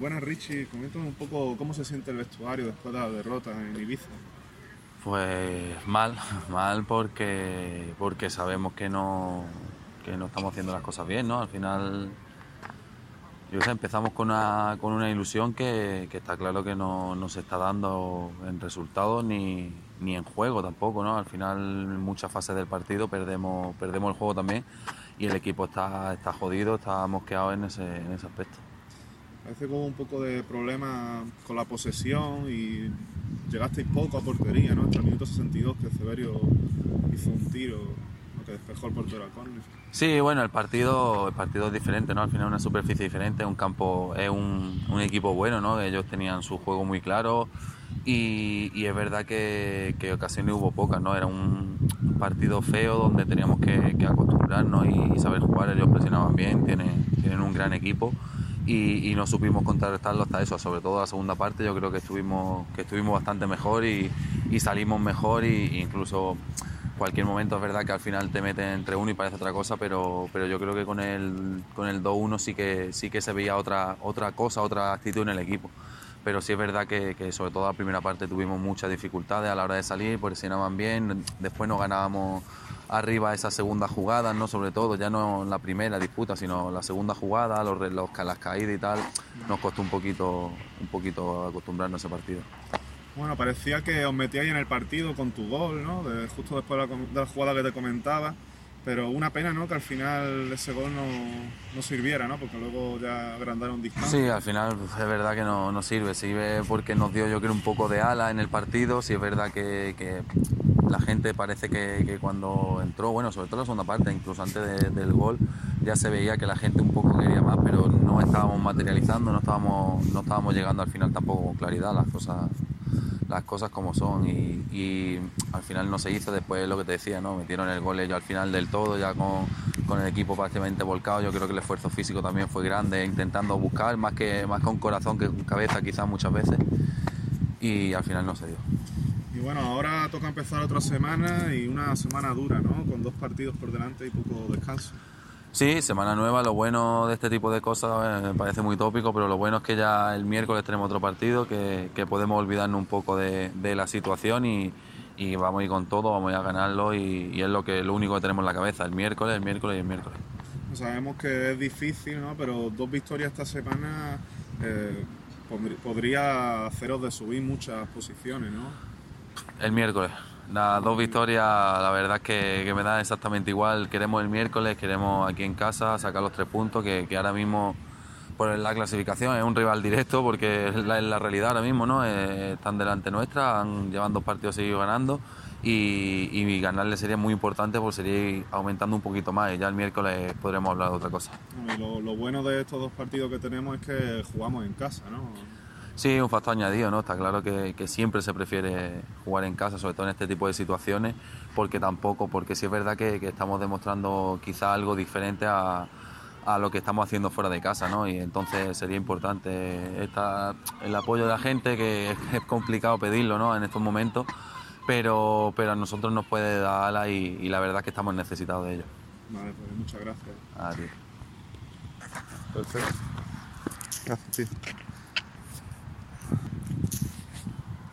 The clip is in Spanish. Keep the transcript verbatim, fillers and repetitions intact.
Buenas, Richie. Coméntame un poco cómo se siente el vestuario después de la derrota en Ibiza. Pues mal, mal porque porque sabemos que no que no estamos haciendo las cosas bien, ¿no? Al final, yo sé, empezamos con una, con una ilusión que, que está claro que no, no se está dando en resultados ni, ni en juego tampoco, ¿no? Al final, en muchas fases del partido perdemos perdemos el juego también y el equipo está, está jodido, está mosqueado en ese, en ese aspecto. Parece como un poco de problema con la posesión y llegasteis poco a portería, ¿no? Hasta el minuto sesenta y dos que Severio hizo un tiro, ¿no?, que despejó el portero al córner. Sí, bueno, el partido, el partido es diferente, ¿no? Al final es una superficie diferente, un campo, es un, un equipo bueno, ¿no? Ellos tenían su juego muy claro y, y es verdad que, que ocasiones hubo pocas, ¿no? Era un, un partido feo donde teníamos que, que acostumbrarnos y, y saber jugar. Ellos presionaban bien, tienen, tienen un gran equipo y, y no supimos contrarrestarlo hasta eso, sobre todo la segunda parte. Yo creo que estuvimos, que estuvimos bastante mejor y, y salimos mejor y, y incluso cualquier momento es verdad que al final te meten entre uno y parece otra cosa, pero, pero yo creo que con el, con el dos uno sí que, sí que se veía otra, otra cosa, otra actitud en el equipo. Pero sí es verdad que, que sobre todo la primera parte tuvimos muchas dificultades a la hora de salir, presionaban bien, después no ganábamos arriba esas segundas jugadas, ¿no? Sobre todo, ya no en la primera disputa, sino la segunda jugada, los, los, las caídas y tal, nos costó un poquito, un poquito acostumbrarnos a ese partido. Bueno, parecía que os metíais en el partido con tu gol, ¿no? De, justo después de la, de la jugada que te comentaba. Pero una pena, ¿no?, que al final ese gol no, no sirviera, ¿no? Porque luego ya agrandaron distancia. Sí, al final pues, es verdad que no, no sirve. Sirve porque nos dio, yo creo, un poco de ala en el partido. Sí es verdad que, que la gente parece que, que cuando entró, bueno, sobre todo en la segunda parte, incluso antes de, del gol, ya se veía que la gente un poco quería más, pero no estábamos materializando, no estábamos, no estábamos llegando al final tampoco con claridad las cosas. las cosas como son y, y al final no se hizo. Después lo que te decía, ¿no? Metieron el gol ellos al final del todo, ya con, con el equipo prácticamente volcado. Yo creo que el esfuerzo físico también fue grande, intentando buscar más que más con corazón que con cabeza quizás muchas veces, y al final no se dio. Y bueno, ahora toca empezar otra semana y una semana dura, ¿no? Con dos partidos por delante y poco descanso. Sí, semana nueva. Lo bueno de este tipo de cosas, eh, me parece muy tópico, pero lo bueno es que ya el miércoles tenemos otro partido, que, que podemos olvidarnos un poco de, de la situación y, y vamos a ir con todo, vamos a ir a ganarlo y, y es lo, que, lo único que tenemos en la cabeza, el miércoles, el miércoles y el miércoles. Sabemos que es difícil, ¿no? Pero dos victorias esta semana eh, podría haceros de subir muchas posiciones, ¿no? El miércoles. Las dos victorias, la verdad es que, que me da exactamente igual. Queremos el miércoles, queremos aquí en casa sacar los tres puntos, que, que ahora mismo por la clasificación es un rival directo, porque es la, es la realidad ahora mismo, ¿no? Eh, están delante nuestra, han, llevan dos partidos seguidos ganando y, y ganarle sería muy importante porque sería ir aumentando un poquito más y ya el miércoles podremos hablar de otra cosa. Y lo, lo bueno de estos dos partidos que tenemos es que jugamos en casa, ¿no? Sí, un factor añadido, ¿no? Está claro que, que siempre se prefiere jugar en casa, sobre todo en este tipo de situaciones, porque tampoco, porque sí es verdad que, que estamos demostrando quizá algo diferente a, a lo que estamos haciendo fuera de casa, ¿no? Y entonces sería importante esta, el apoyo de la gente, que es, es complicado pedirlo, ¿no?, en estos momentos, pero, pero a nosotros nos puede dar alas y, y la verdad es que estamos necesitados de ello. Vale, pues muchas gracias. A ti. Perfecto. Gracias, tío.